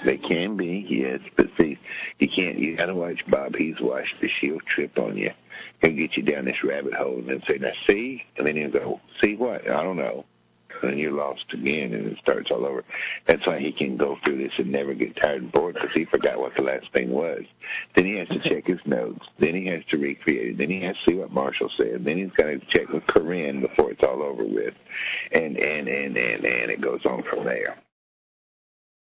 They can be, yes, but see, you can't. You got to watch Bob. He's watched this. He'll trip on you. He'll get you down this rabbit hole and then say, "Now see," and then he'll go, "See what? I don't know." And you're lost again, and it starts all over. That's why he can go through this and never get tired and bored, because he forgot what the last thing was. Then he has to check his notes. Then he has to recreate it. Then he has to see what Marshall said. Then he's got to check with Corinne before it's all over with. And it goes on from there.